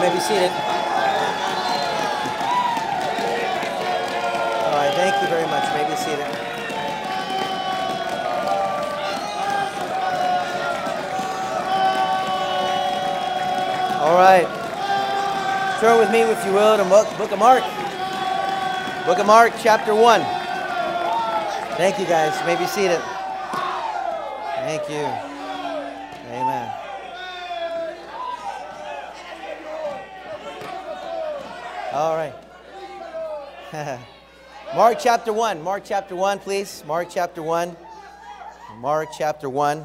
may be seated. All right, thank you very much. You may be seated. All right. Turn with me, if you will, to Book of Mark. Book of Mark, chapter 1. Thank you, guys. You may be seated. Thank you. Amen. All right. Mark chapter 1. Mark chapter 1, please. Mark chapter 1. Mark chapter 1.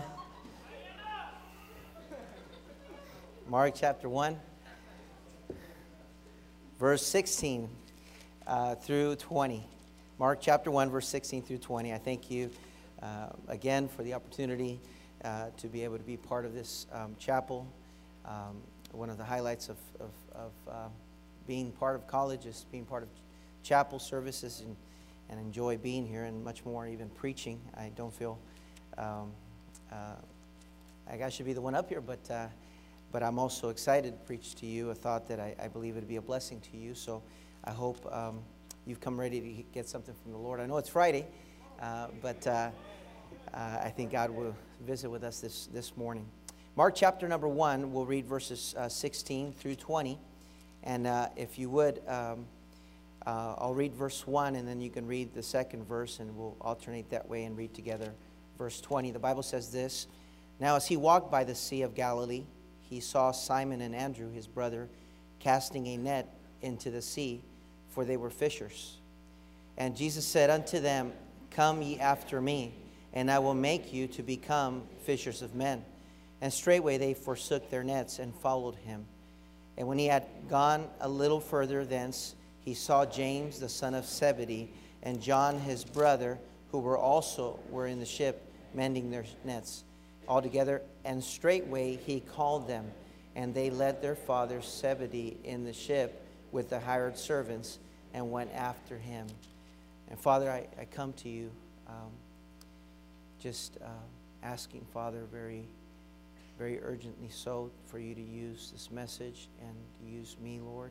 Mark chapter 1. Verse 16 through 20. Mark chapter 1, verse 16 through 20. I thank you again for the opportunity to be able to be part of this chapel. One of the highlights of being part of college is being part of chapel services and enjoy being here, and much more even preaching. I don't feel like I should be the one up here, but I'm also excited to preach to you a thought that I believe would be a blessing to you. So I hope you've come ready to get something from the Lord. I know it's Friday, but I think God will visit with us this morning. Mark chapter number 1, we'll read verses 16 through 20. And if you would, I'll read verse 1, and then you can read the second verse, and we'll alternate that way and read together verse 20. The Bible says this: "Now as he walked by the Sea of Galilee, he saw Simon and Andrew, his brother, casting a net into the sea, for they were fishers. And Jesus said unto them, Come ye after me, and I will make you to become fishers of men. And straightway they forsook their nets and followed him. And when he had gone a little further thence, he saw James the son of Zebedee and John his brother, who were in the ship, mending their nets altogether. And straightway he called them, and they led their father Zebedee in the ship with the hired servants, and went after him." And Father, I come to you asking, Father, very, very urgently so, for you to use this message and to use me, Lord.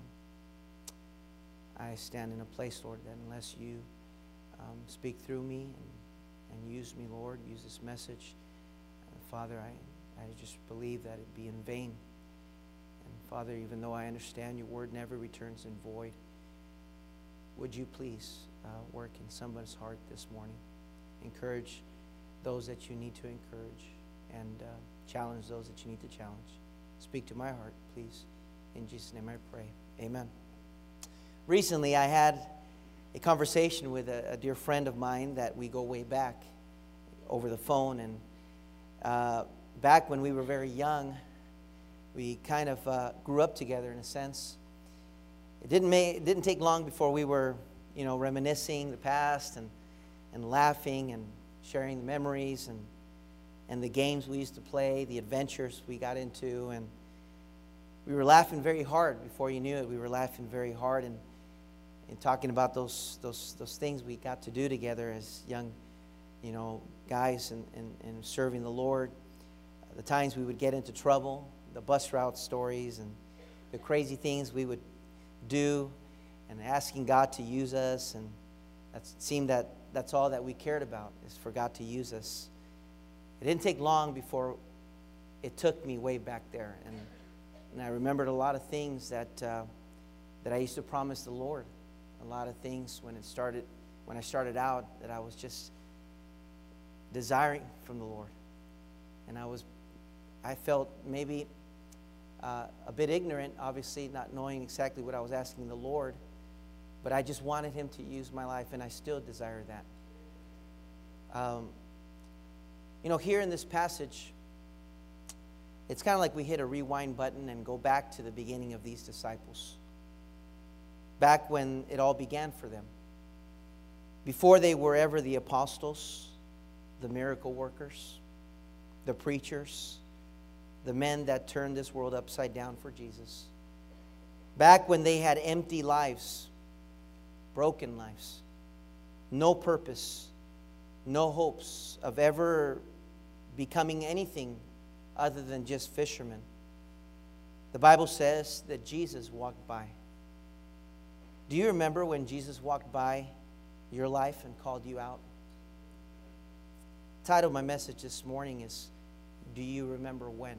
I stand in a place, Lord, that unless you speak through me and use me, Lord, use this message, Father, I just believe that it'd be in vain. And Father, even though I understand your word never returns in void, would you please work in somebody's heart this morning? Encourage those that you need to encourage, and challenge those that you need to challenge. Speak to my heart, please. In Jesus' name I pray. Amen. Recently, I had a conversation with a dear friend of mine that we go way back over the phone, and back when we were very young, we kind of grew up together in a sense. It didn't take long before we were, reminiscing the past and laughing and sharing the memories and the games we used to play, the adventures we got into, and we were laughing very hard. Before you knew it, we were laughing very hard and talking about those things we got to do together as young, guys and serving the Lord. The times we would get into trouble, the bus route stories, and the crazy things we would do, and asking God to use us. And it seemed that's all that we cared about, is for God to use us. It didn't take long before it took me way back there, and I remembered a lot of things that I used to promise the Lord. A lot of things when I started out, that I was just desiring from the Lord. And I felt maybe a bit ignorant, obviously, not knowing exactly what I was asking the Lord, but I just wanted him to use my life, and I still desire that. Here in this passage, it's kind of like we hit a rewind button and go back to the beginning of these disciples, back when it all began for them. Before they were ever the apostles, the miracle workers, the preachers, the men that turned this world upside down for Jesus. Back when they had empty lives, broken lives, no purpose, no hopes of ever becoming anything other than just fishermen. The Bible says that Jesus walked by. Do you remember when Jesus walked by your life and called you out? The title of my message this morning is, Do You Remember When?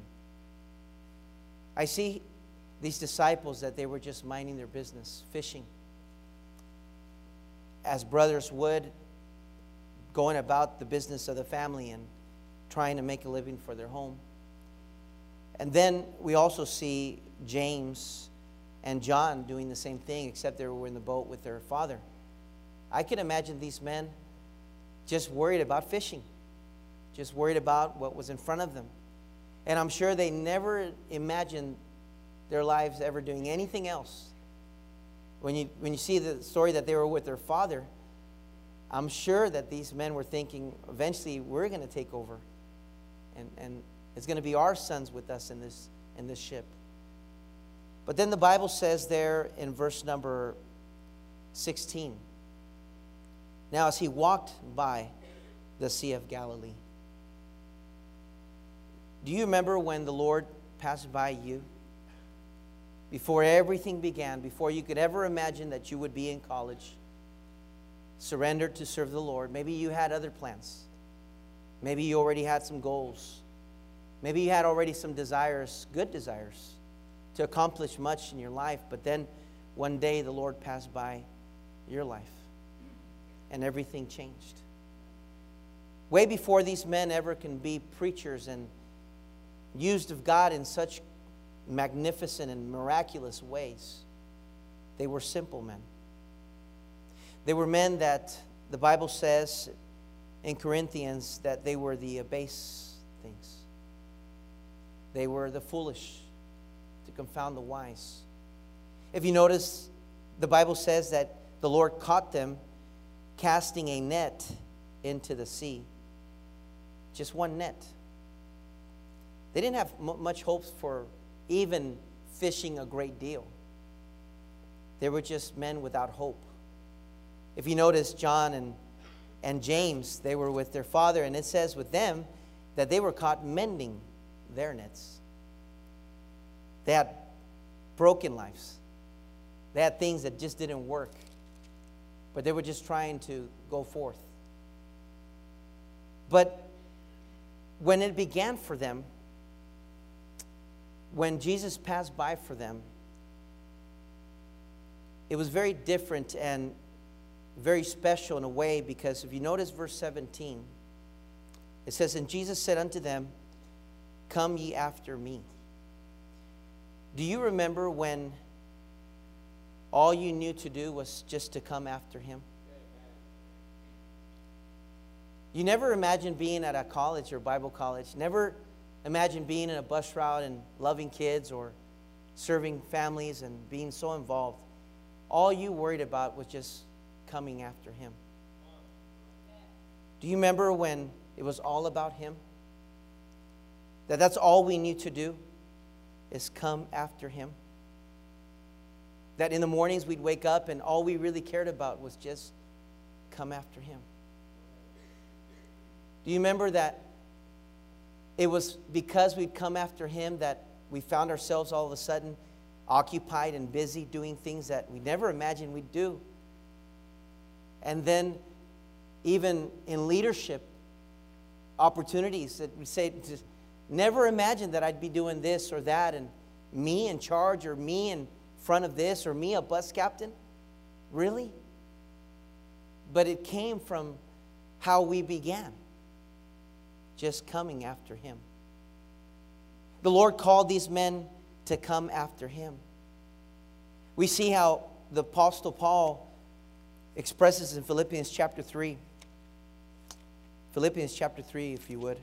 I see these disciples that they were just minding their business, fishing, as brothers would, going about the business of the family and trying to make a living for their home. And then we also see James and John doing the same thing, except they were in the boat with their father. I can imagine these men just worried about fishing, just worried about what was in front of them. And I'm sure they never imagined their lives ever doing anything else. When you see the story that they were with their father, I'm sure that these men were thinking, eventually we're going to take over. And it's going to be our sons with us in this ship. But then the Bible says there in verse number 16, now as he walked by the Sea of Galilee. Do you remember when the Lord passed by you? Before everything began, before you could ever imagine that you would be in college, surrendered to serve the Lord. Maybe you had other plans. Maybe you already had some goals. Maybe you had already some desires, good desires, to accomplish much in your life. But then one day the Lord passed by your life and everything changed. Way before these men ever can be preachers and used of God in such magnificent and miraculous ways, they were simple men. They were men that the Bible says in Corinthians that they were the base things. They were the foolish to confound the wise. If you notice, the Bible says that the Lord caught them casting a net into the sea. Just one net. They didn't have much hopes for even fishing a great deal. They were just men without hope. If you notice, John and James, they were with their father, and it says with them that they were caught mending their nets. They had broken lives. They had things that just didn't work. But they were just trying to go forth. But when it began for them, when Jesus passed by for them, it was very different and very special in a way, because if you notice verse 17, it says, and Jesus said unto them, come ye after me. Do you remember when all you knew to do was just to come after him? You never imagined being at a college or Bible college. Never imagined being in a bus route and loving kids or serving families and being so involved. All you worried about was just coming after him. Do you remember when it was all about him? That's all we need to do is come after him. That in the mornings we'd wake up and all we really cared about was just come after him. Do you remember that it was because we'd come after him that we found ourselves all of a sudden occupied and busy doing things that we never imagined we'd do? And then even in leadership opportunities that we say, just never imagined that I'd be doing this or that, and me in charge or me in front of this or me a bus captain. Really? But it came from how we began, just coming after him. The Lord called these men to come after him. We see how the Apostle Paul expresses in Philippians chapter 3. Philippians chapter 3, if you would.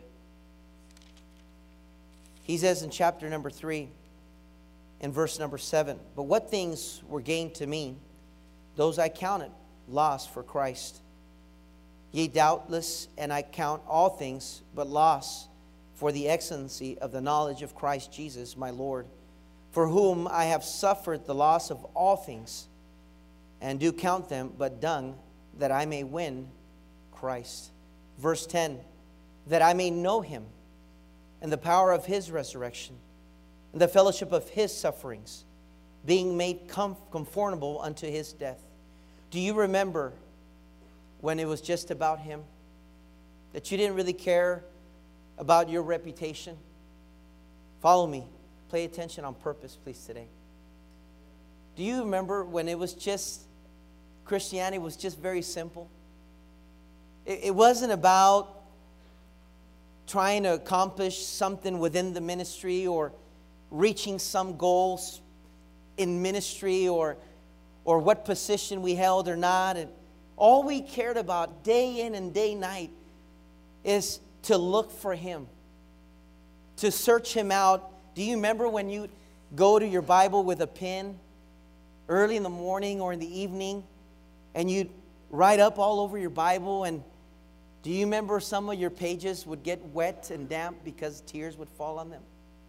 He says in chapter number 3, in verse number 7, but what things were gained to me, those I counted loss for Christ. Yea, doubtless, and I count all things but loss for the excellency of the knowledge of Christ Jesus my Lord, for whom I have suffered the loss of all things, and do count them but dung, that I may win Christ. Verse 10, that I may know him, and the power of his resurrection, and the fellowship of his sufferings, being made conformable unto his death. Do you remember when it was just about him? That you didn't really care about your reputation? Follow me. Pay attention on purpose, please, today. Do you remember when it was just, Christianity was just very simple? It wasn't about trying to accomplish something within the ministry or reaching some goals in ministry or what position we held or not. And all we cared about day in and day night is to look for him, to search him out. Do you remember when you go to your Bible with a pen early in the morning or in the evening and you'd write up all over your Bible? And do you remember some of your pages would get wet and damp because tears would fall on them?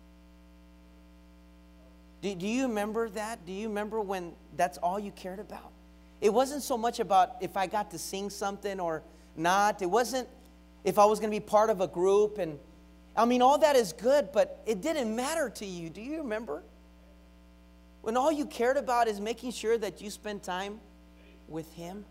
Do you remember that? Do you remember when that's all you cared about? It wasn't so much about if I got to sing something or not. It wasn't if I was going to be part of a group. And I mean, all that is good, but it didn't matter to you. Do you remember? When all you cared about is making sure that you spend time with him.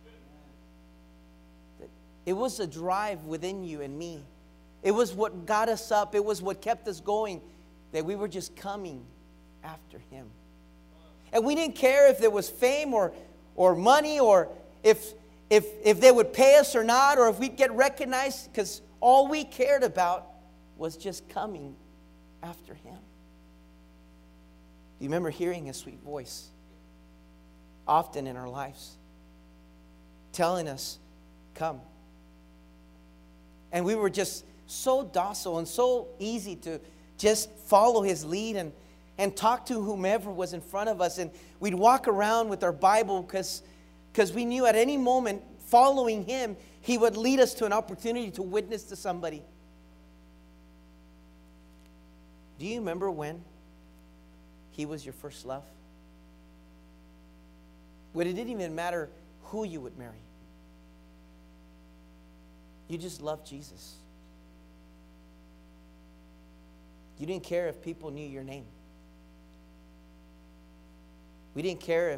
It was a drive within you and me. It was what got us up. It was what kept us going, that we were just coming after him. And we didn't care if there was fame or money or if they would pay us or not, or if we'd get recognized, because all we cared about was just coming after him. Do you remember hearing his sweet voice often in our lives, telling us, come? And we were just so docile and so easy to just follow his lead and talk to whomever was in front of us. And we'd walk around with our Bible because we knew at any moment, following him, he would lead us to an opportunity to witness to somebody. Do you remember when he was your first love? When it didn't even matter who you would marry. You just loved Jesus. You didn't care if people knew your name. We didn't care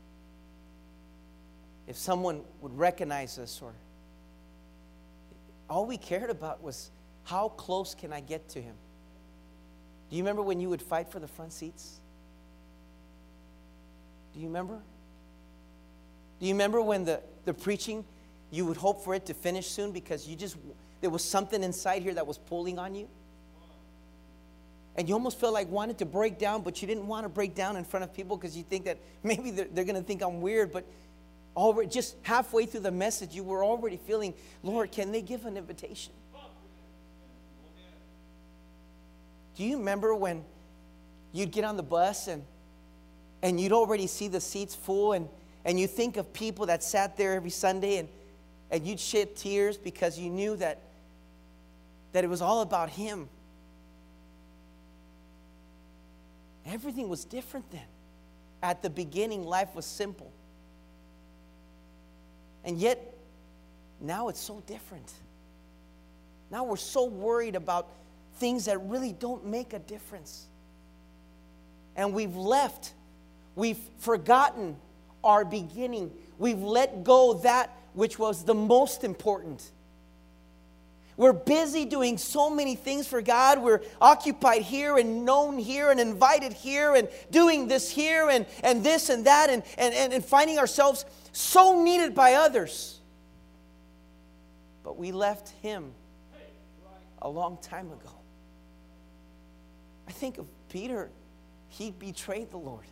if someone would recognize us, or all we cared about was how close can I get to him. Do you remember when you would fight for the front seats? Do you remember? Do you remember when the preaching, you would hope for it to finish soon because there was something inside here that was pulling on you? And you almost felt like wanted to break down, but you didn't want to break down in front of people because you think that maybe they're going to think I'm weird. But already, just halfway through the message, you were already feeling, Lord, can they give an invitation? Do you remember when you'd get on the bus and you'd already see the seats full and you think of people that sat there every Sunday and you'd shed tears because you knew that it was all about him? Everything was different then. At the beginning, life was simple. And yet, now it's so different. Now we're so worried about things that really don't make a difference. And we've forgotten our beginning. We've let go that which was the most important. We're busy doing so many things for God. We're occupied here and known here and invited here and doing this here and this and that and finding ourselves so needed by others. But we left him a long time ago. I think of Peter. He betrayed the Lord.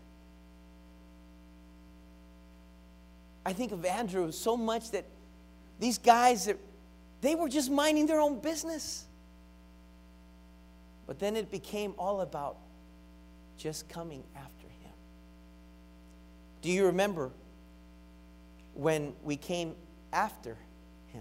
I think of Andrew so much that these guys, they were just minding their own business. But then it became all about just coming after him. Do you remember when we came after him?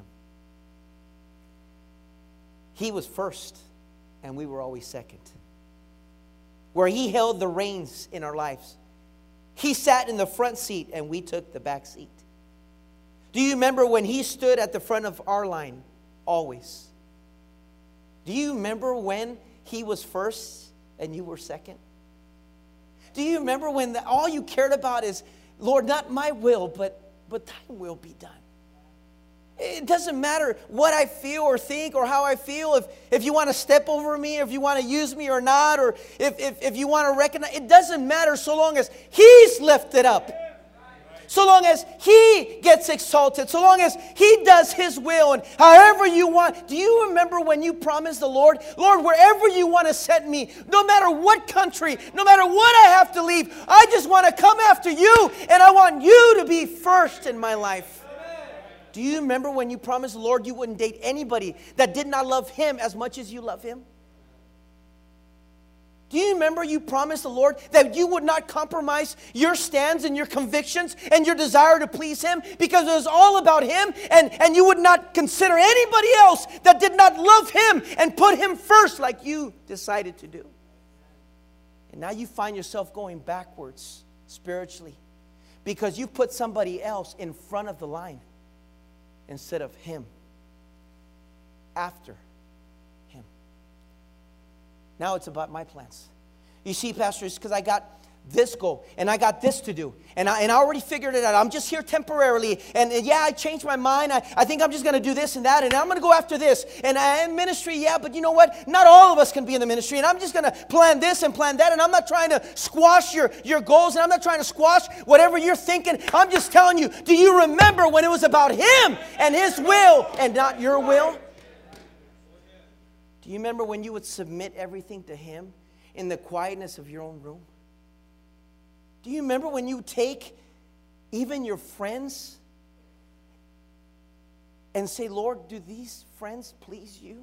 He was first, and we were always second. Where he held the reins in our lives. He sat in the front seat, and we took the back seat. Do you remember when he stood at the front of our line? Always. Do you remember when he was first and you were second? Do you remember when all you cared about is, Lord, not my will, but thy will be done? It doesn't matter what I feel or think or how I feel, if you want to step over me, if you want to use me or not, or if you want to recognize, it doesn't matter so long as He's lifted up. So long as He gets exalted, so long as He does His will, and however you want. Do you remember when you promised the Lord, Lord, wherever you want to set me, no matter what country, no matter what I have to leave, I just want to come after you, and I want you to be first in my life. Do you remember when you promised the Lord you wouldn't date anybody that did not love Him as much as you love Him? Do you remember you promised the Lord that you would not compromise your stands and your convictions and your desire to please Him because it was all about Him, and you would not consider anybody else that did not love Him and put Him first like you decided to do? And now you find yourself going backwards spiritually because you put somebody else in front of the line instead of Him, after Him. Now it's about my plans. You see, Pastor, it's because I got this goal, and I got this to do, and I already figured it out. I'm just here temporarily, and yeah, I changed my mind. I think I'm just going to do this and that, and I'm going to go after this. And I am ministry, yeah, but you know what? Not all of us can be in the ministry, and I'm just going to plan this and plan that, and I'm not trying to squash your goals, and I'm not trying to squash whatever you're thinking. I'm just telling you, do you remember when it was about Him and His will and not your will? Do you remember when you would submit everything to Him in the quietness of your own room? Do you remember when you take even your friends and say, Lord, do these friends please you?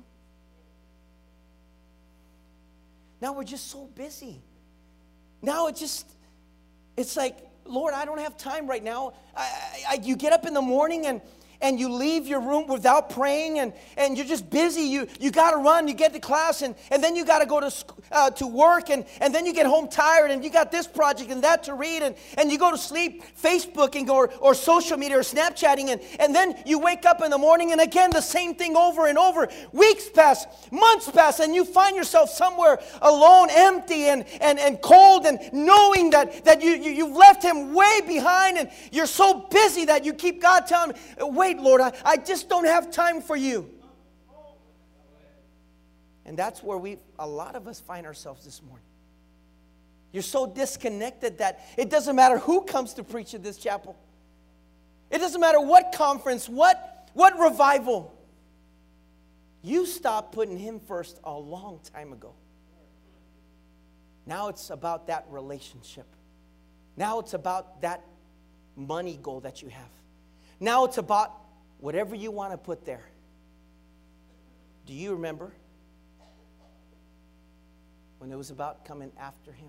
Now we're just so busy. Now it's like, Lord, I don't have time right now. You get up in the morning and you leave your room without praying, and you're just busy. You got to run, you get to class, and then you got to go to work, and then you get home tired, and you got this project and that to read, and you go to sleep Facebooking or social media or Snapchatting, and then you wake up in the morning, and again the same thing over and over. Weeks pass, months pass, and you find yourself somewhere alone, empty and cold, and knowing that you've left Him way behind, and you're so busy that you keep God telling me, wait, Lord, I just don't have time for you. And that's where a lot of us find ourselves this morning. You're so disconnected that it doesn't matter who comes to preach at this chapel. It doesn't matter what conference, what revival. You stopped putting Him first a long time ago. Now it's about that relationship. Now it's about that money goal that you have. Now it's about whatever you want to put there. Do you remember when it was about coming after Him?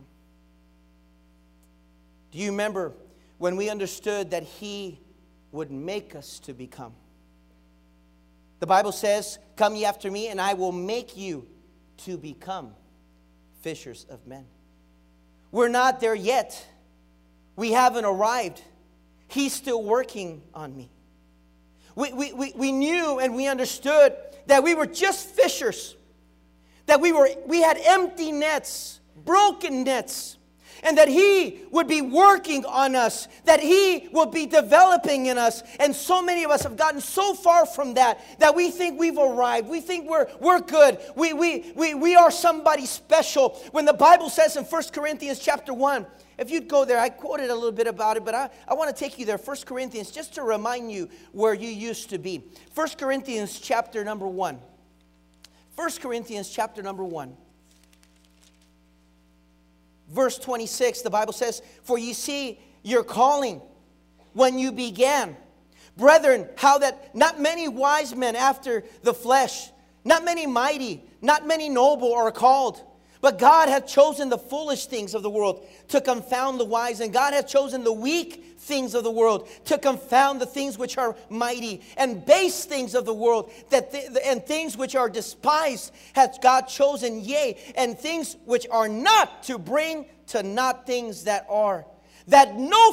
Do you remember when we understood that He would make us to become? The Bible says, come ye after me, and I will make you to become fishers of men. We're not there yet. We haven't arrived. He's still working on me. We knew and we understood that we were just fishers. That we had empty nets, broken nets. And that He would be working on us. That He will be developing in us. And so many of us have gotten so far from that we think we've arrived. We think we're good. We are somebody special. When the Bible says in 1 Corinthians chapter 1, if you'd go there, I quoted a little bit about it, but I want to take you there. 1 Corinthians, just to remind you where you used to be. 1 Corinthians chapter number 1. 1 Corinthians chapter number 1. Verse 26, the Bible says, for ye see your calling when you began. Brethren, how that not many wise men after the flesh, not many mighty, not many noble are called. But God hath chosen the foolish things of the world to confound the wise. And God hath chosen the weak things of the world to confound the things which are mighty. And base things of the world and things which are despised hath God chosen, yea, and things which are not, to bring to naught things that are. That no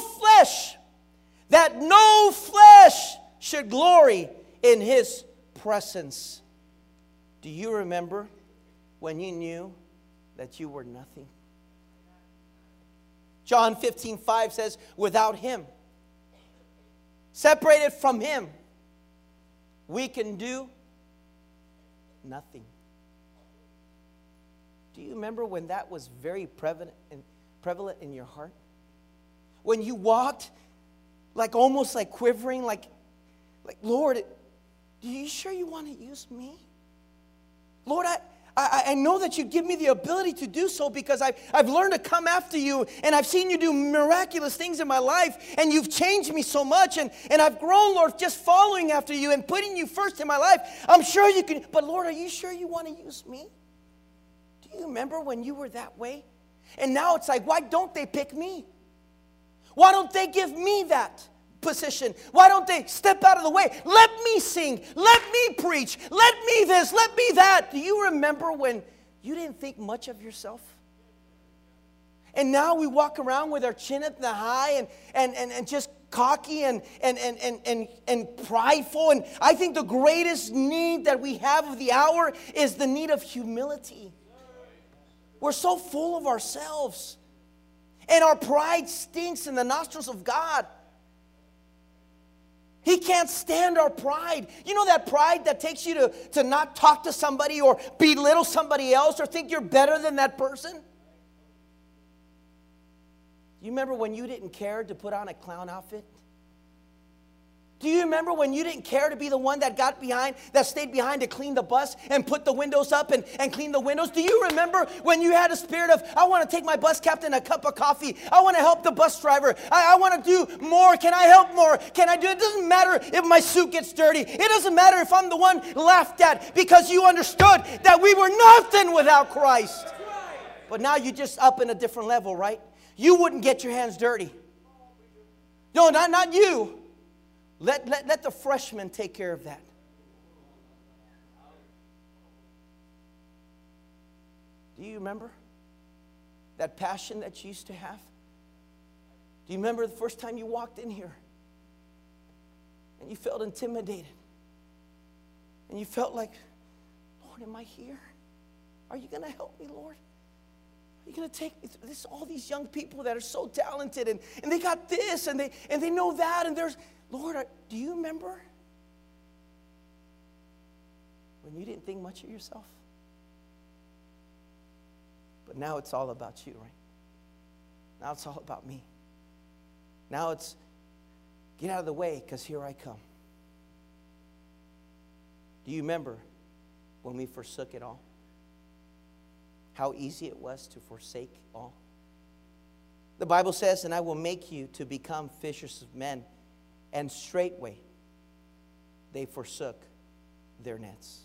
flesh should glory in His presence. Do you remember when you knew that you were nothing. John 15:5 says, without Him, separated from Him, we can do nothing. Do you remember when that was very prevalent in your heart? When you walked like almost like quivering, like Lord, are you sure you want to use me? Lord, I know that you give me the ability to do so because I've learned to come after you, and I've seen you do miraculous things in my life, and you've changed me so much, and I've grown, Lord, just following after you and putting you first in my life. I'm sure you can, but Lord, are you sure you want to use me? Do you remember when you were that way? And now it's like, why don't they pick me? Why don't they give me that position? Why don't they step out of the way? Let me sing. Let me preach. Let me this. Let me that. Do you remember when you didn't think much of yourself? And now we walk around with our chin up the high and just cocky and prideful. And I think the greatest need that we have of the hour is the need of humility. We're so full of ourselves. And our pride stinks in the nostrils of God. He can't stand our pride. You know that pride that takes you to not talk to somebody or belittle somebody else or think you're better than that person? You remember when you didn't care to put on a clown outfit? Do you remember when you didn't care to be the one that stayed behind to clean the bus and put the windows up and clean the windows? Do you remember when you had a spirit of, I want to take my bus captain a cup of coffee. I want to help the bus driver. I want to do more. Can I help more? Can I do it? It doesn't matter if my suit gets dirty. It doesn't matter if I'm the one laughed at, because you understood that we were nothing without Christ. But now you're just up in a different level, right? You wouldn't get your hands dirty. No, not you. Let the freshmen take care of that. Do you remember that passion that you used to have? Do you remember the first time you walked in here and you felt intimidated? And you felt like, Lord, am I here? Are you going to help me, Lord? Are you going to take this? All these young people that are so talented and they got this and they know that, and there's, Lord, do you remember when you didn't think much of yourself? But now it's all about you, right? Now it's all about me. Now it's get out of the way, because here I come. Do you remember when we forsook it all? How easy it was to forsake all. The Bible says, and I will make you to become fishers of men. And straightway they forsook their nets.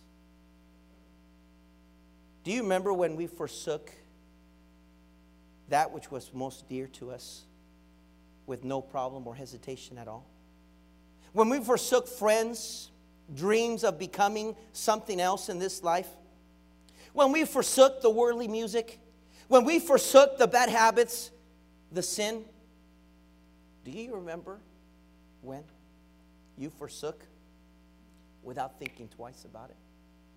Do you remember when we forsook that which was most dear to us with no problem or hesitation at all? When we forsook friends, dreams of becoming something else in this life? When we forsook the worldly music? When we forsook the bad habits, the sin? Do you remember when you forsook without thinking twice about it?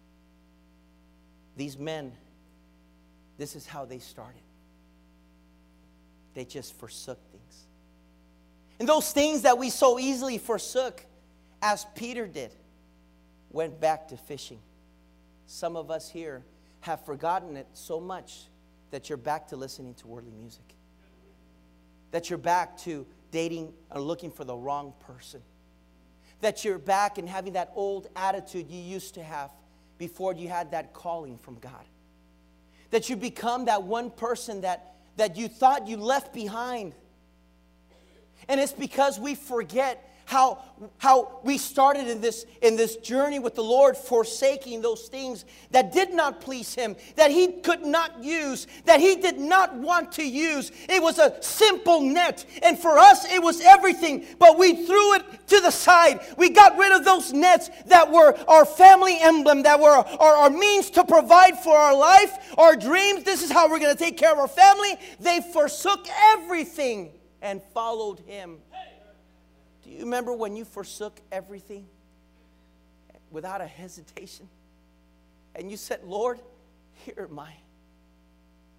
These men, this is how they started. They just forsook things. And those things that we so easily forsook, as Peter did, went back to fishing. Some of us here have forgotten it so much that you're back to listening to worldly music. That you're back to dating or looking for the wrong person. That you're back and having that old attitude you used to have before you had that calling from God. That you become that one person that you thought you left behind. And it's because we forget how we started in this journey with the Lord, forsaking those things that did not please Him, that He could not use, that He did not want to use. It was a simple net, and for us it was everything, but we threw it to the side. We got rid of those nets that were our family emblem, that were our means to provide for our life, our dreams. This is how we're going to take care of our family. They forsook everything and followed Him. Do you remember when you forsook everything without a hesitation? And you said, Lord, here am I.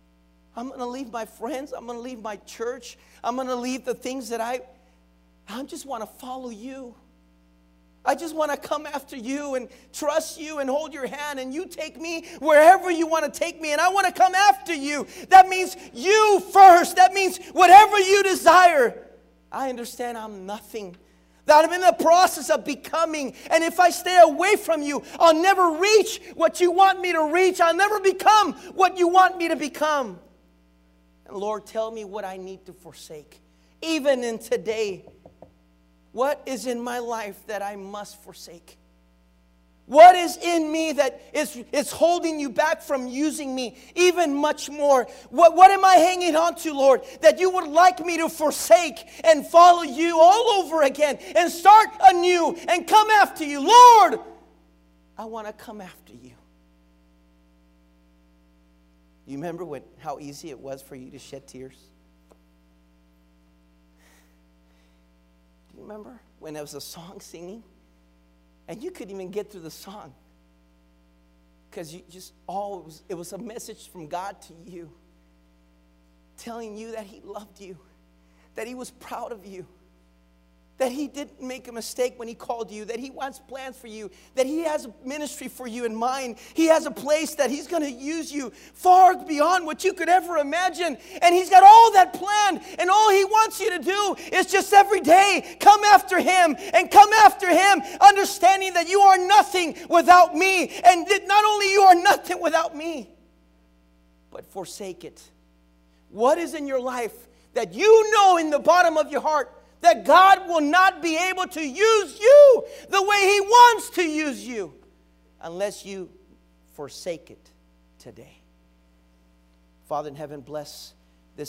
I'm going to leave my friends. I'm going to leave my church. I'm going to leave the things that I just want to follow you. I just want to come after you and trust you and hold your hand, and you take me wherever you want to take me, and I want to come after you. That means you first. That means whatever you desire. I understand I'm nothing, that I'm in the process of becoming, and if I stay away from you, I'll never reach what you want me to reach. I'll never become what you want me to become. And Lord, tell me what I need to forsake, even in today. What is in my life that I must forsake? What is in me that is holding you back from using me even much more? What am I hanging on to, Lord, that you would like me to forsake and follow you all over again and start anew and come after you? Lord, I want to come after you. You remember how easy it was for you to shed tears? Remember when there was a song singing and you couldn't even get through the song because it was a message from God to you, telling you that He loved you, that He was proud of you, that He didn't make a mistake when He called you, that He wants plans for you, that He has a ministry for you in mind. He has a place that He's going to use you far beyond what you could ever imagine. And He's got all that planned, and all He wants you to do is just every day come after Him and come after Him, understanding that you are nothing without me. And that not only you are nothing without me, but forsake it. What is in your life that you know in the bottom of your heart that God will not be able to use you the way He wants to use you unless you forsake it today? Father in heaven, bless